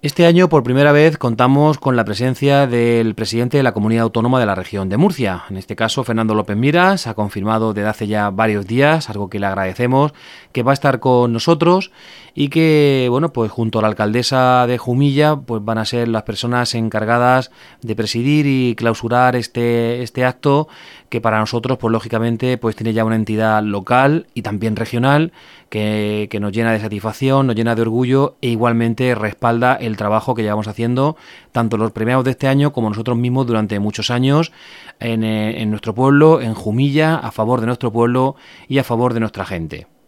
Este año, por primera vez, contamos con la presencia del presidente de la Comunidad Autónoma de la Región de Murcia. En este caso, Fernando López Miras ha confirmado desde hace ya varios días, algo que le agradecemos, que va a estar con nosotros y que, bueno, pues junto a la alcaldesa de Jumilla, pues van a ser las personas encargadas de presidir y clausurar este acto, que para nosotros, pues lógicamente, pues tiene ya una entidad local y también regional que nos llena de satisfacción, nos llena de orgullo e igualmente respalda el trabajo que llevamos haciendo, tanto los premiados de este año como nosotros mismos durante muchos años en nuestro pueblo, en Jumilla, a favor de nuestro pueblo y a favor de nuestra gente.